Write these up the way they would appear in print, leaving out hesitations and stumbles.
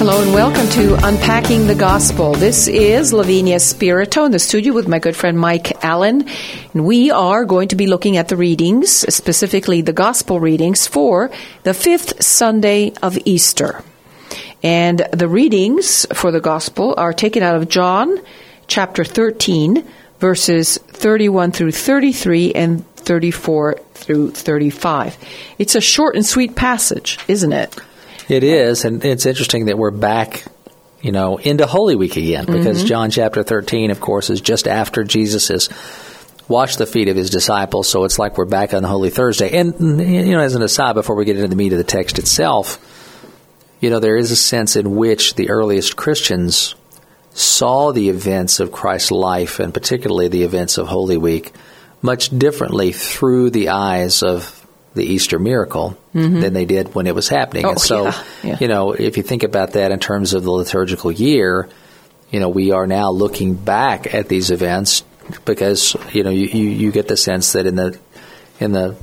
Hello and welcome to Unpacking the Gospel. This is Lavinia Spirito in the studio with my good friend Mike Allen. And we are going to be looking at the readings, specifically the Gospel readings for the fifth Sunday of Easter. And the readings for the Gospel are taken out of John chapter 13, verses 31 through 33 and 34 through 35. It's a short and sweet passage, isn't it? It is, and it's interesting that we're back, into Holy Week again, because John chapter 13, of course, is just after Jesus has washed the feet of his disciples, so it's like we're back on Holy Thursday. And, as an aside, before we get into the meat of the text itself, there is a sense in which the earliest Christians saw the events of Christ's life, and particularly the events of Holy Week, much differently through the eyes of the Easter miracle than they did when it was happening. And so, if you think about that in terms of the liturgical year, we are now looking back at these events because, you get the sense that in the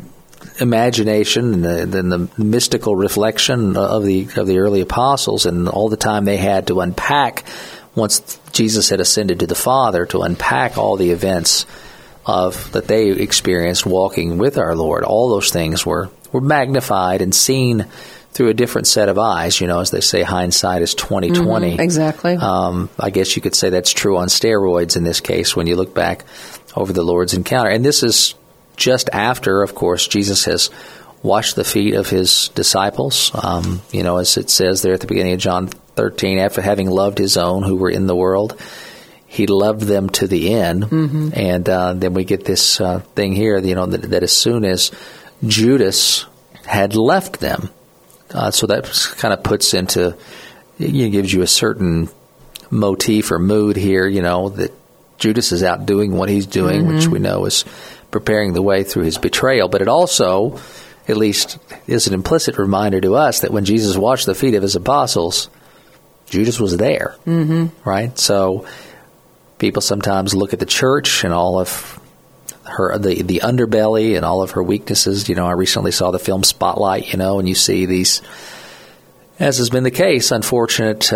imagination and the mystical reflection of the early apostles and all the time they had to unpack once Jesus had ascended to the Father, to unpack all the events that they experienced walking with our Lord, all those things were magnified and seen through a different set of eyes. As they say, hindsight is 20/20. Exactly. I guess you could say that's true on steroids in this case when you look back over the Lord's encounter. And this is just after, of course, Jesus has washed the feet of his disciples. As it says there at the beginning of John 13, after having loved his own who were in the world, he loved them to the end. And then we get this thing here, that as soon as Judas had left them, so that kind of puts into, gives you a certain motif or mood here, that Judas is out doing what he's doing, which we know is preparing the way through his betrayal. But it also, at least, is an implicit reminder to us that when Jesus washed the feet of his apostles, Judas was there, right? So people sometimes look at the church and all of her, the underbelly and all of her weaknesses. I recently saw the film Spotlight, and you see these, as has been the case, unfortunate,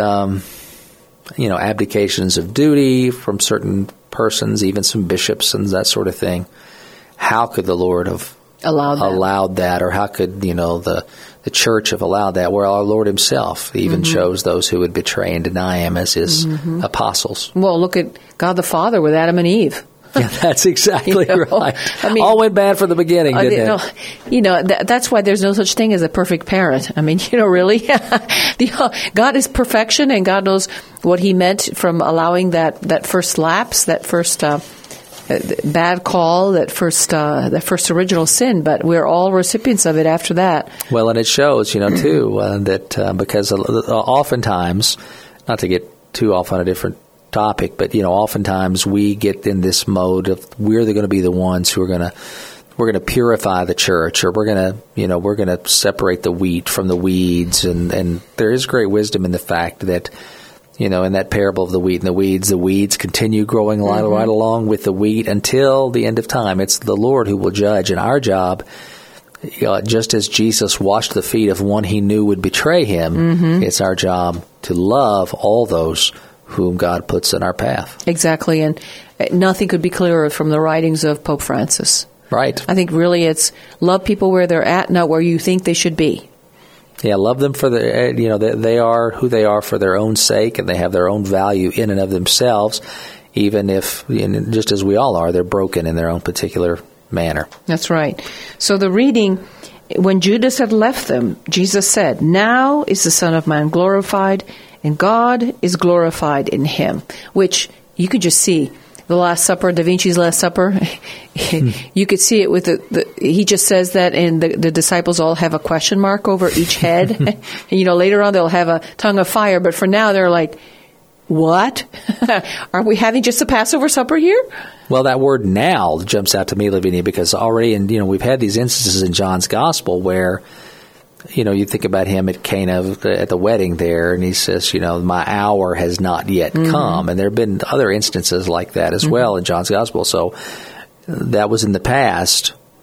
abdications of duty from certain persons, even some bishops and that sort of thing. How could the Lord have allowed that, or how could, the church have allowed that, where our Lord himself even chose those who would betray and deny him as his apostles? Well, look at God the Father with Adam and Eve. Yeah, that's exactly right. I mean, all went bad from the beginning, didn't it? That's why there's no such thing as a perfect parent. I mean, really, God is perfection, and God knows what he meant from allowing that first lapse, that first bad call, that first original sin, but we're all recipients of it after that. Well, and it shows, too, that because oftentimes, not to get too off on a different topic, but oftentimes we get in this mode of we're going to be the ones who are going to purify the church, or we're going to separate the wheat from the weeds, and there is great wisdom in the fact that, in that parable of the wheat and the weeds continue growing right along with the wheat until the end of time. It's the Lord who will judge, and our job, just as Jesus washed the feet of one he knew would betray him, it's our job to love all those whom God puts in our path. Exactly, and nothing could be clearer from the writings of Pope Francis. Right. I think really it's love people where they're at, not where you think they should be. Yeah, love them for they are who they are for their own sake, and they have their own value in and of themselves, even if, just as we all are, they're broken in their own particular manner. That's right. So the reading, when Judas had left them, Jesus said, "Now is the Son of Man glorified, and God is glorified in him," which you could just see. The Last Supper, Da Vinci's Last Supper, you could see it with he just says that, and the disciples all have a question mark over each head. And, later on they'll have a tongue of fire, but for now they're like, what? Are we having just a Passover supper here? Well, that word "now" jumps out to me, Lavinia, because already, we've had these instances in John's Gospel where, you think about him at Cana at the wedding there, and he says, my hour has not yet come. And there have been other instances like that as well in John's Gospel. So that was in the past,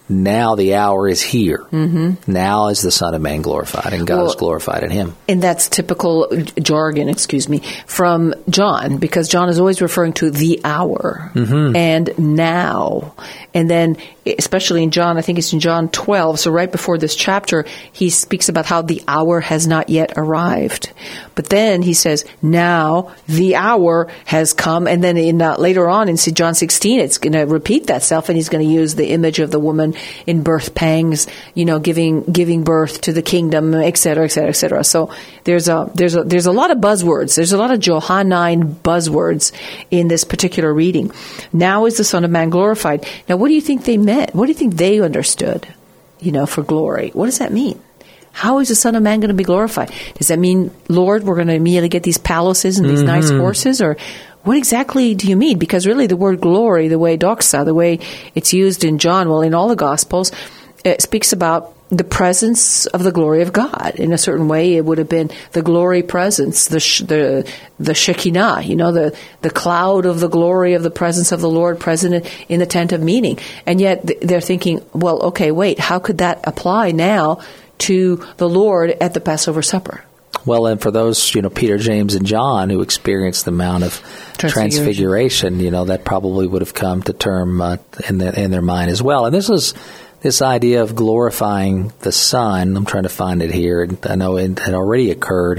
now the hour is here. Mm-hmm. Now is the Son of Man glorified, and God is glorified in him. And that's typical jargon, from John, because John is always referring to the hour and now. And then, especially in John, I think it's in John 12, so right before this chapter, he speaks about how the hour has not yet arrived. But then he says, now the hour has come. And then later on in John 16, it's going to repeat that self, and he's going to use the image of the woman in birth pangs, giving birth to the kingdom, et cetera, et cetera, et cetera. So there's a lot of buzzwords. There's a lot of Johannine buzzwords in this particular reading. Now is the Son of Man glorified. Now, what do you think they meant? What do you think they understood, for glory? What does that mean? How is the Son of Man going to be glorified? Does that mean, Lord, we're going to immediately get these palaces and these nice horses? Or what exactly do you mean? Because really the word glory, the way doxa, the way it's used in John, in all the Gospels, it speaks about the presence of the glory of God. In a certain way, it would have been the glory presence, the Shekinah, the cloud of the glory of the presence of the Lord present in the tent of meeting. And yet they're thinking, well, okay, wait, how could that apply now to the Lord at the Passover supper? Well, and for those, Peter, James, and John who experienced the Mount of Transfiguration, that probably would have come to term in their mind as well. And this idea of glorifying the Son, I'm trying to find it here, and I know it had already occurred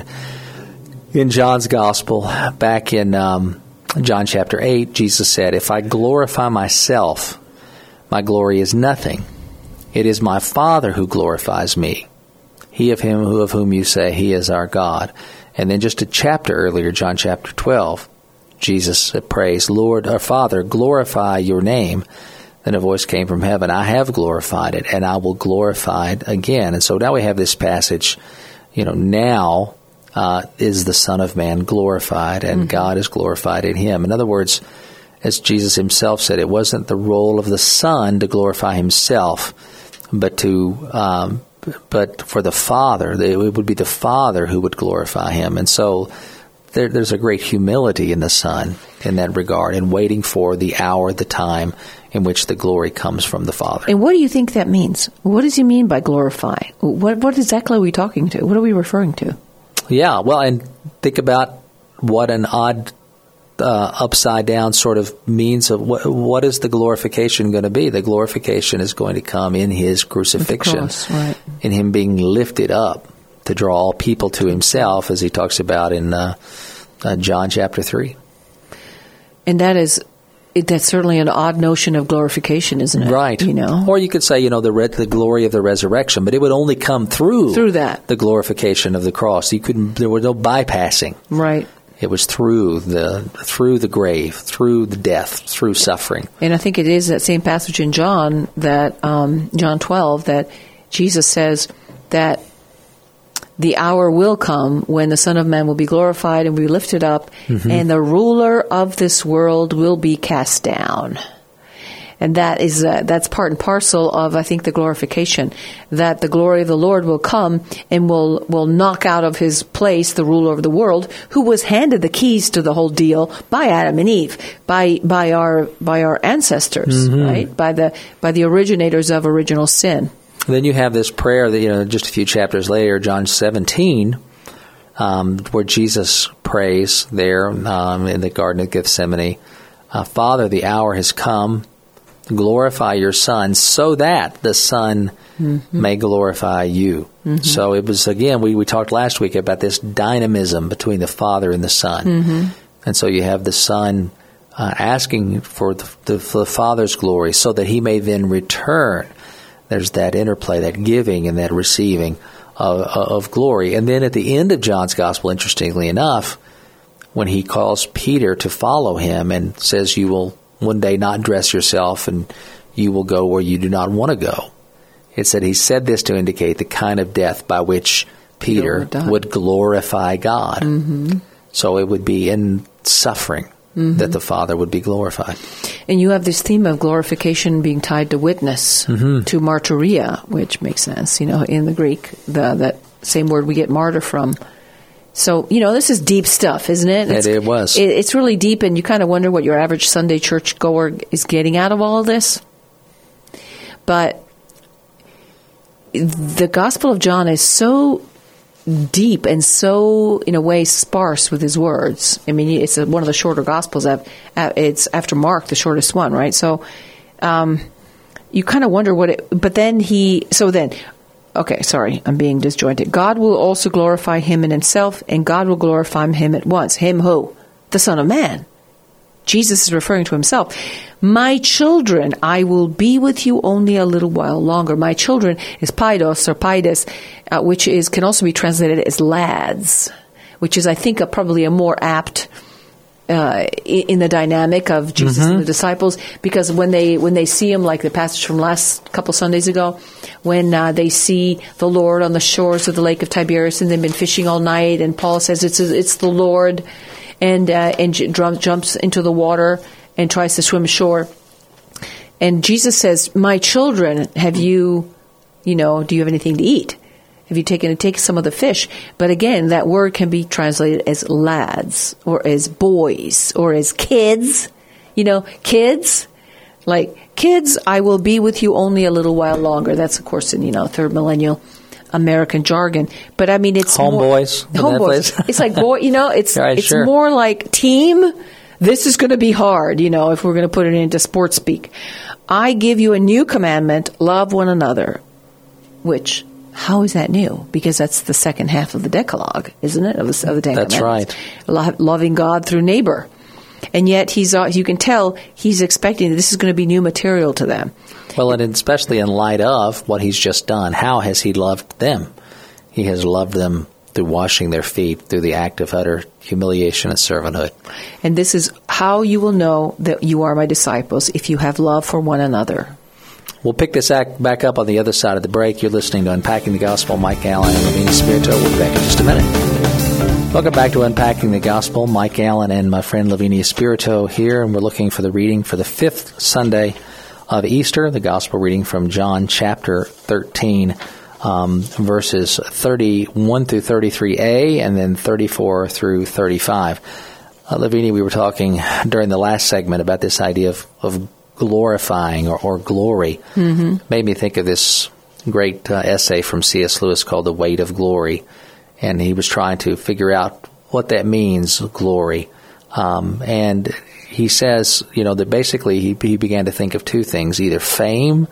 in John's Gospel. Back in John chapter 8, Jesus said, "If I glorify myself, my glory is nothing. It is my Father who glorifies me. He of whom you say, he is our God." And then just a chapter earlier, John chapter 12, Jesus prays, "Lord, our Father, glorify your name." Then a voice came from heaven, "I have glorified it, and I will glorify it again." And so now we have this passage, now is the Son of Man glorified, and God is glorified in him. In other words, as Jesus himself said, it wasn't the role of the Son to glorify himself, but for the Father. It would be the Father who would glorify him. And so there's a great humility in the Son in that regard, and waiting for the hour, the time in which the glory comes from the Father. And what do you think that means? What does he mean by glorify? What exactly are we talking to? What are we referring to? Yeah, well, and think about what an odd upside down sort of means of what is the glorification going to be? The glorification is going to come in his crucifixion, cross, right. In him being lifted up to draw all people to himself, as he talks about in John chapter 3. And that's certainly an odd notion of glorification, isn't it? Right. Or you could say, the glory of the resurrection, but it would only come through that, the glorification of the cross. There was no bypassing. Right. It was through the grave, through the death, through suffering. And I think it is that same passage in John, that John 12, that Jesus says that the hour will come when the Son of Man will be glorified and will be lifted up, and the ruler of this world will be cast down. And that's part and parcel of, I think, the glorification, that the glory of the Lord will come and will knock out of his place the ruler of the world, who was handed the keys to the whole deal by Adam and Eve, by our ancestors, right? By the originators of original sin. Then you have this prayer that, just a few chapters later, John 17, where Jesus prays there in the Garden of Gethsemane, "Father, the hour has come. Glorify your Son, so that the Son may glorify you." So it was, again, we talked last week about this dynamism between the Father and the Son. And so you have the Son asking for the Father's glory so that he may then return. There's that interplay, that giving and that receiving of glory. And then at the end of John's Gospel, interestingly enough, when he calls Peter to follow him and says, "You will one day not dress yourself and you will go where you do not want to go." It said he said this to indicate the kind of death by which Peter would glorify God. So it would be in suffering that the Father would be glorified. And you have this theme of glorification being tied to witness, to martyria, which makes sense, in the Greek, that same word we get martyr from. So, this is deep stuff, isn't it? It was. It's really deep, and you kind of wonder what your average Sunday church goer is getting out of all of this. But the Gospel of John is so deep and so, in a way, sparse with his words. I mean, it's one of the shorter Gospels. It's after Mark, the shortest one, right? So you kind of wonder what it... But then okay, sorry, I'm being disjointed. God will also glorify him in himself, and God will glorify him at once. Him who? The Son of Man. Jesus is referring to himself. My children, I will be with you only a little while longer. My children is paidos or paides, which can also be translated as lads, which is, I think, probably a more apt in the dynamic of Jesus and the disciples, because when they see him, like the passage from last couple Sundays ago, when they see the Lord on the shores of the Lake of Tiberias, and they've been fishing all night, and Paul says it's the Lord, and jumps into the water and tries to swim ashore. And Jesus says, my children, do you have anything to eat? Have you taken some of the fish? But again, that word can be translated as lads, or as boys, or as kids. Kids. Like, kids, I will be with you only a little while longer. That's, of course, in, third millennial American jargon. But I mean, it's homeboys. Homeboys. It's like boy. It's right, it's more like team. This is going to be hard. If we're going to put it into sports speak. I give you a new commandment: love one another. Which, how is that new? Because that's the second half of the Decalogue, isn't it? Of the Ten Commandments. That's right. Loving God through neighbor. And yet you can tell he's expecting that this is going to be new material to them. Well, and especially in light of what he's just done, how has he loved them? He has loved them through washing their feet, through the act of utter humiliation and servanthood. And this is how you will know that you are my disciples, if you have love for one another. We'll pick this act back up on the other side of the break. You're listening to Unpacking the Gospel. Mike Allen and Lavinia Spirito. We'll be back in just a minute. Welcome back to Unpacking the Gospel. Mike Allen and my friend Lavinia Spirito here, and we're looking for the reading for the fifth Sunday of Easter, the Gospel reading from John chapter 13, verses 31 through 33a, and then 34 through 35. Lavinia, we were talking during the last segment about this idea of glorifying or glory. Made me think of this great essay from C.S. Lewis called The Weight of Glory. And he was trying to figure out what that means, glory. And he says, that basically he began to think of two things, either fame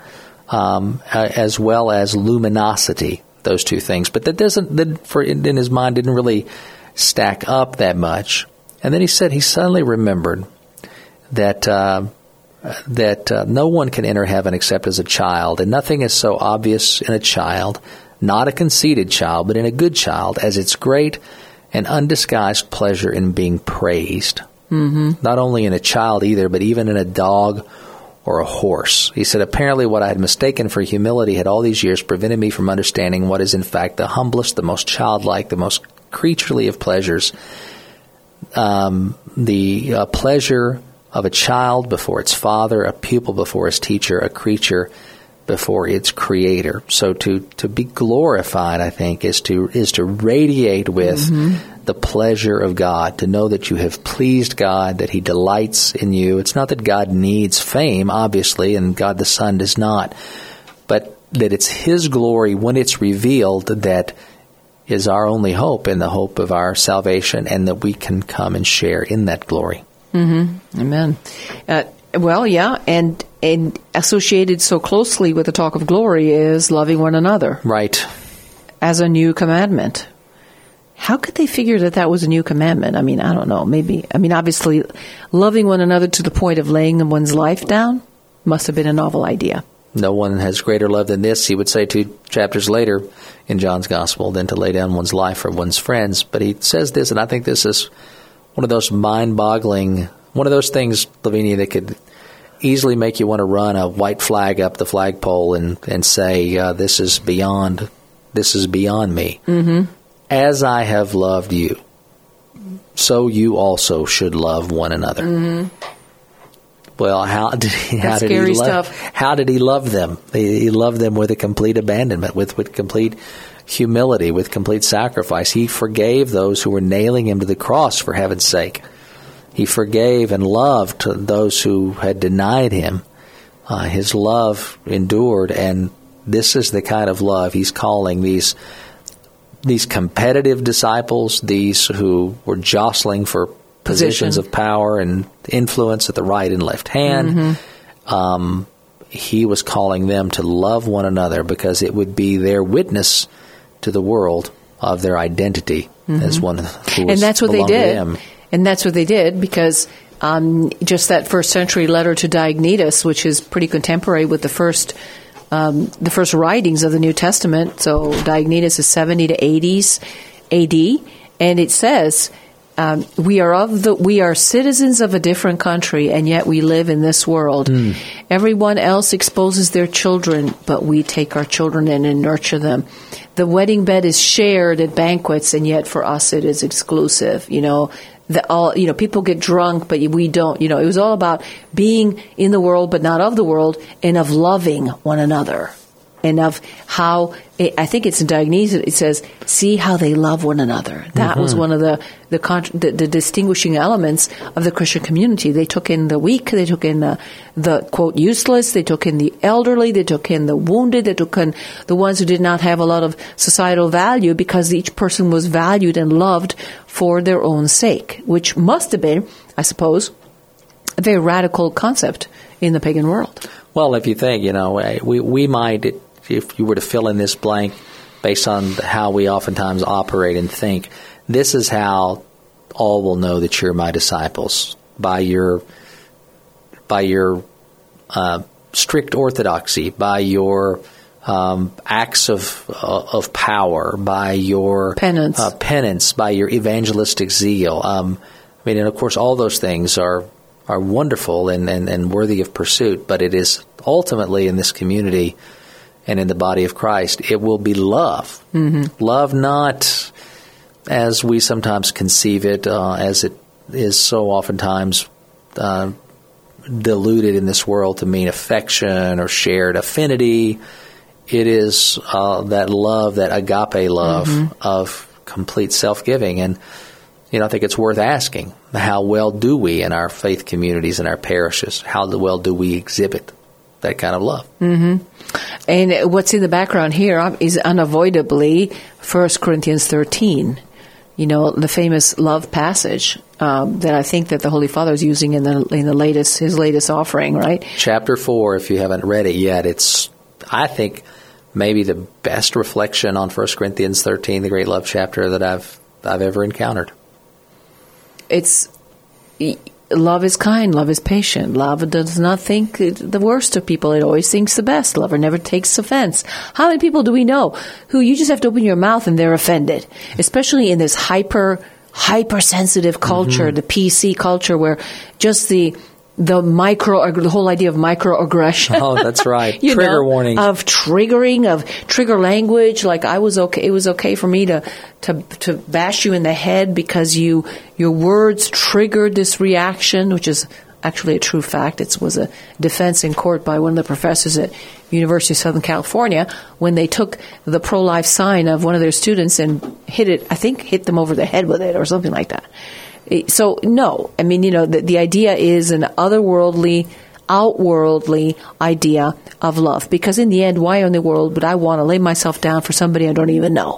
as well as luminosity, those two things. But in his mind, didn't really stack up that much. And then he said he suddenly remembered that no one can enter heaven except as a child, and nothing is so obvious in a child, not a conceited child, but in a good child, as its great and undisguised pleasure in being praised. Not only in a child either, but even in a dog or a horse. He said, apparently what I had mistaken for humility had all these years prevented me from understanding what is in fact the humblest, the most childlike, the most creaturely of pleasures. The pleasure of a child before its father, a pupil before his teacher, a creature before its creator. So to be glorified, I think, is to radiate with the pleasure of God, to know that you have pleased God, that he delights in you. It's not that God needs fame, obviously, and God the Son does not, but that it's his glory when it's revealed that is our only hope and the hope of our salvation, and that we can come and share in that glory. Amen. Well, yeah, and associated so closely with the talk of glory is loving one another. Right. As a new commandment. How could they figure that was a new commandment? I mean, I don't know. Maybe, obviously, loving one another to the point of laying one's life down must have been a novel idea. No one has greater love than this, he would say 2 chapters later in John's Gospel, than to lay down one's life for one's friends. But he says this, and I think this is one of those mind-boggling, one of those things, Lavinia, that could easily make you want to run a white flag up the flagpole and say, this is beyond me. As I have loved you, so you also should love one another. Well, how did he love them? He loved them with a complete abandonment, with complete humility, with complete sacrifice. He forgave those who were nailing him to the cross, for heaven's sake. He forgave and loved those who had denied him. His love endured and this is the kind of love he's calling these competitive disciples, these who were jostling for positions of power and influence at the right and left hand. He was calling them to love one another because it would be their witness to the world of their identity as one who and that's what they belonged to did. them. And that's what they did because just that first century letter to Diognetus, which is pretty contemporary with the first writings of the New Testament. So Diognetus is 70 to 80s A.D., and it says, we are citizens of a different country, and yet we live in this world. Everyone else exposes their children, but we take our children in and nurture them. The wedding bed is shared at banquets, and yet for us it is exclusive. People get drunk, but we don't. It was all about being in the world, but not of the world, and of loving one another. And of how, I think it's in Diognetus, it says, see how they love one another. That was one of the distinguishing elements of the Christian community. They took in the weak, they took in the quote, useless, they took in the elderly, they took in the wounded, they took in the ones who did not have a lot of societal value because each person was valued and loved for their own sake, which must have been, I suppose, a very radical concept in the pagan world. Well, if you think, we might, if you were to fill in this blank based on how we oftentimes operate and think, this is how all will know that you're my disciples, by your strict orthodoxy, by your acts of power, by your penance, by your evangelistic zeal. And of course, all those things are wonderful and worthy of pursuit, but it is ultimately in this community and in the body of Christ, it will be love. Love not as we sometimes conceive it, as it is so oftentimes diluted in this world to mean affection or shared affinity. It is that love, that agape love of complete self-giving. And I think it's worth asking, how well do we in our faith communities and our parishes, how well do we exhibit that kind of love? And what's in the background here is unavoidably 1 Corinthians 13, the famous love passage that I think that the Holy Father is using in his latest offering, right? Chapter 4, if you haven't read it yet, it's, I think, maybe the best reflection on 1 Corinthians 13, the great love chapter that I've ever encountered. It's love is kind, love is patient. Love does not think the worst of people. It always thinks the best. Lover never takes offense. How many people do we know who you just have to open your mouth and they're offended? Especially in this hypersensitive culture, the PC culture, where just the whole idea of microaggression. Oh, that's right. Trigger warnings. Of triggering, of trigger language. Like it was okay for me to bash you in the head because your words triggered this reaction, which is actually a true fact. It was a defense in court by one of the professors at University of Southern California when they took the pro-life sign of one of their students and hit them over the head with it or something like that. So, no. The idea is an otherworldly, outworldly idea of love. Because in the end, why in the world would I want to lay myself down for somebody I don't even know?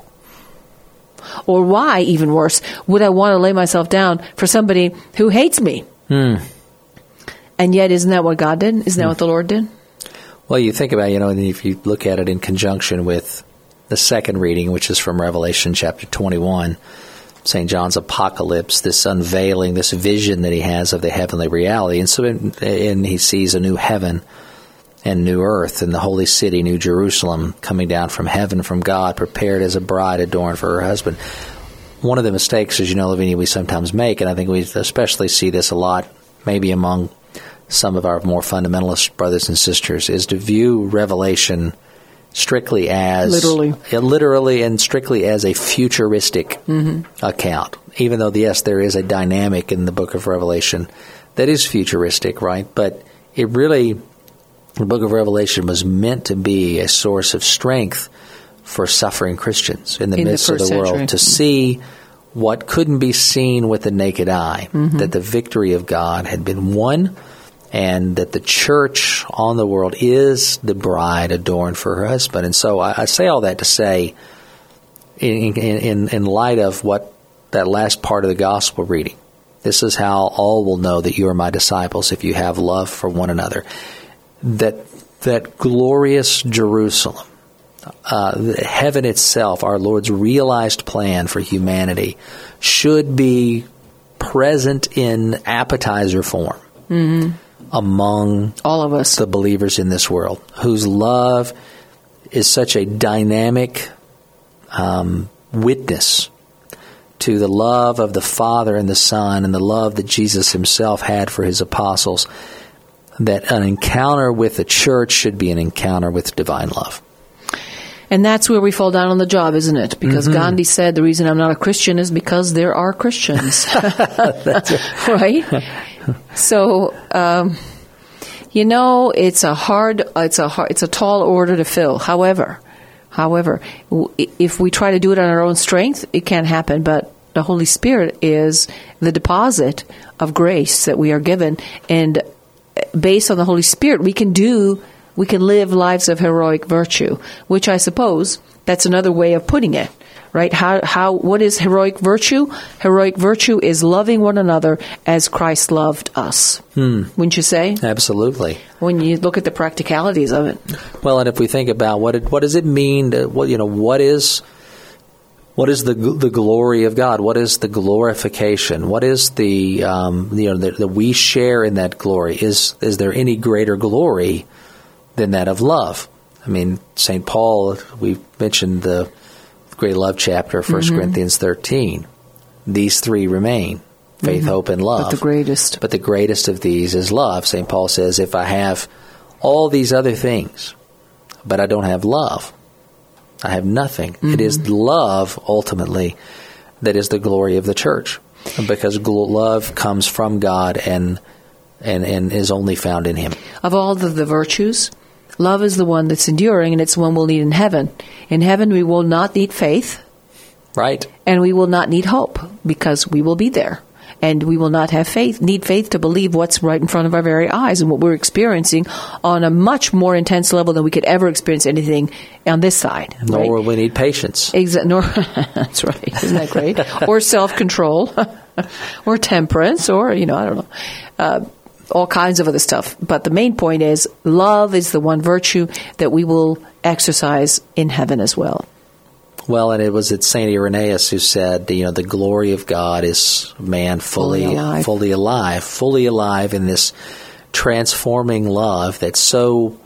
Or why, even worse, would I want to lay myself down for somebody who hates me? And yet, isn't that what God did? Isn't that what the Lord did? Well, you think about, if you look at it in conjunction with the second reading, which is from Revelation chapter 21, St. John's apocalypse, this unveiling, this vision that he has of the heavenly reality. And so he sees a new heaven and new earth and the holy city, New Jerusalem, coming down from heaven from God, prepared as a bride adorned for her husband. One of the mistakes, as you know, Lavinia, we sometimes make, and I think we especially see this a lot, maybe among some of our more fundamentalist brothers and sisters, is to view Revelation strictly as literally and strictly as a futuristic account, even though yes, there is a dynamic in the book of Revelation that is futuristic, right? But it really, the book of Revelation was meant to be a source of strength for suffering Christians in the midst of the world, to see what couldn't be seen with the naked eye, that the victory of God had been won, and that the church on the world is the bride adorned for her husband. And so I say all that to say, in light of what that last part of the gospel reading, this is how all will know that you are my disciples, if you have love for one another. That glorious Jerusalem, heaven itself, our Lord's realized plan for humanity, should be present in appetizer form among all of us, the believers in this world, whose love is such a dynamic witness to the love of the Father and the Son and the love that Jesus himself had for his apostles, that an encounter with the church should be an encounter with divine love. And that's where we fall down on the job, isn't it? Because Gandhi said the reason I'm not a Christian is because there are Christians. Right? So, it's a tall order to fill. However, if we try to do it on our own strength, it can't happen. But the Holy Spirit is the deposit of grace that we are given, and based on the Holy Spirit, we can live lives of heroic virtue, which I suppose that's another way of putting it, right? What is heroic virtue? Heroic virtue is loving one another as Christ loved us. Wouldn't you say? Absolutely. When you look at the practicalities of it. Well, and if we think about what does it mean to, what is the glory of God? What is the glorification? What is the that we share in that glory? Is there any greater glory than that of love? I mean, St. Paul, we mentioned the great love chapter of 1 Corinthians 13. These three remain, faith, hope, and love. But the greatest of these is love. St. Paul says, if I have all these other things, but I don't have love, I have nothing. It is love, ultimately, that is the glory of the church, because love comes from God and is only found in him. Of all the virtues, love is the one that's enduring, and it's the one we'll need in heaven. In heaven, we will not need faith. Right. And we will not need hope, because we will be there. And we will not have need faith to believe what's right in front of our very eyes and what we're experiencing on a much more intense level than we could ever experience anything on this side. Nor will we need patience. That's right. Isn't that great? Or self-control, or temperance, or, I don't know. All kinds of other stuff. But the main point is, love is the one virtue that we will exercise in heaven as well. Well, and it was St. Irenaeus who said, the glory of God is man fully alive in this transforming love that so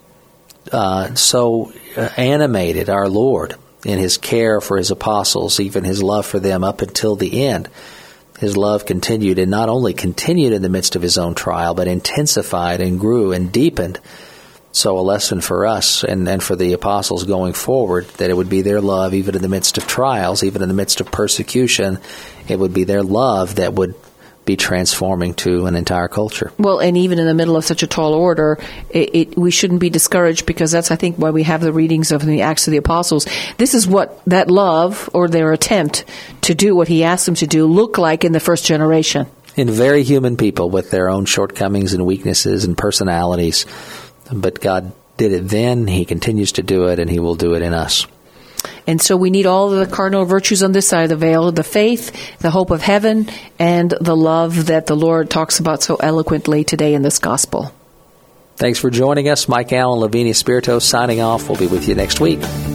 animated our Lord in his care for his apostles, even his love for them up until the end. His love continued, and not only continued in the midst of his own trial, but intensified and grew and deepened. So a lesson for us and for the apostles going forward, that it would be their love, even in the midst of trials, even in the midst of persecution, it would be their love that would be transforming to an entire culture. Well, and even in the middle of such a tall order, we shouldn't be discouraged, because that's, I think, why we have the readings of the Acts of the Apostles. This is what that love, or their attempt to do what he asked them to do, looked like in the first generation. In very human people with their own shortcomings and weaknesses and personalities. But God did it then, he continues to do it, and he will do it in us. And so we need all the cardinal virtues on this side of the veil: the faith, the hope of heaven, and the love that the Lord talks about so eloquently today in this gospel. Thanks for joining us. Mike Allen, Lavinia Spirito, signing off. We'll be with you next week.